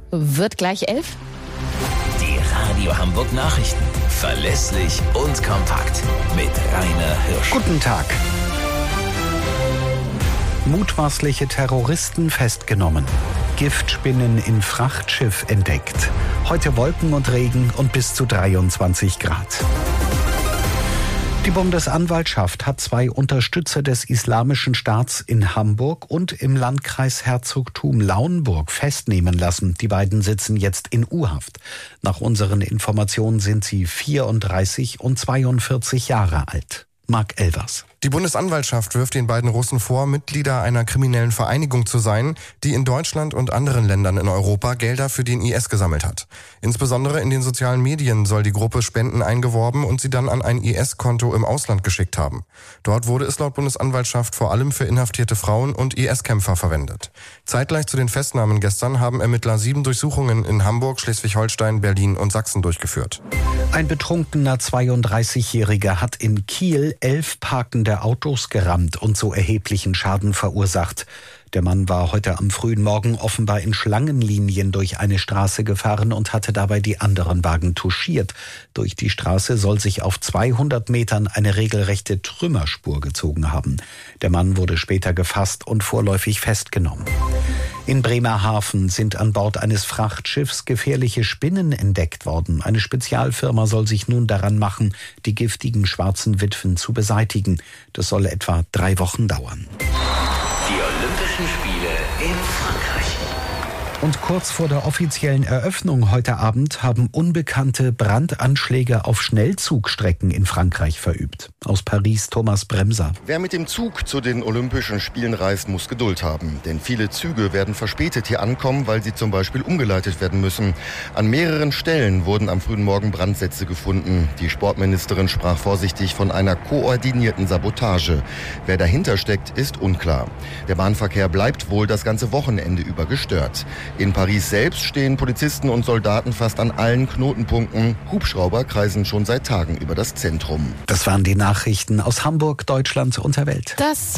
Wird gleich 11. Die Radio Hamburg Nachrichten. Verlässlich und kompakt. Mit Rainer Hirsch. Guten Tag. Mutmaßliche Terroristen festgenommen. Giftspinnen in Frachtschiff entdeckt. Heute Wolken und Regen und bis zu 23 Grad. Die Bundesanwaltschaft hat 2 Unterstützer des Islamischen Staats in Hamburg und im Landkreis Herzogtum Lauenburg festnehmen lassen. Die beiden sitzen jetzt in U-Haft. Nach unseren Informationen sind sie 34 und 42 Jahre alt. Marc Elvers. Die Bundesanwaltschaft wirft den beiden Russen vor, Mitglieder einer kriminellen Vereinigung zu sein, die in Deutschland und anderen Ländern in Europa Gelder für den IS gesammelt hat. Insbesondere in den sozialen Medien soll die Gruppe Spenden eingeworben und sie dann an ein IS-Konto im Ausland geschickt haben. Dort wurde es laut Bundesanwaltschaft vor allem für inhaftierte Frauen und IS-Kämpfer verwendet. Zeitgleich zu den Festnahmen gestern haben Ermittler 7 Durchsuchungen in Hamburg, Schleswig-Holstein, Berlin und Sachsen durchgeführt. Ein betrunkener 32-Jähriger hat in Kiel 11 parkende Autos gerammt und so erheblichen Schaden verursacht. Der Mann war heute am frühen Morgen offenbar in Schlangenlinien durch eine Straße gefahren und hatte dabei die anderen Wagen touchiert. Durch die Straße soll sich auf 200 Metern eine regelrechte Trümmerspur gezogen haben. Der Mann wurde später gefasst und vorläufig festgenommen. In Bremerhaven sind an Bord eines Frachtschiffs gefährliche Spinnen entdeckt worden. Eine Spezialfirma soll sich nun daran machen, die giftigen schwarzen Witwen zu beseitigen. Das soll etwa 3 Wochen dauern. Die Olympischen Spiele in Frankreich. Und kurz vor der offiziellen Eröffnung heute Abend haben Unbekannte Brandanschläge auf Schnellzugstrecken in Frankreich verübt. Aus Paris Thomas Bremser. Wer mit dem Zug zu den Olympischen Spielen reist, muss Geduld haben. Denn viele Züge werden verspätet hier ankommen, weil sie zum Beispiel umgeleitet werden müssen. An mehreren Stellen wurden am frühen Morgen Brandsätze gefunden. Die Sportministerin sprach vorsichtig von einer koordinierten Sabotage. Wer dahinter steckt, ist unklar. Der Bahnverkehr bleibt wohl das ganze Wochenende über gestört. In Paris selbst stehen Polizisten und Soldaten fast an allen Knotenpunkten. Hubschrauber kreisen schon seit Tagen über das Zentrum. Das waren die Nachrichten aus Hamburg, Deutschland und der Welt. Das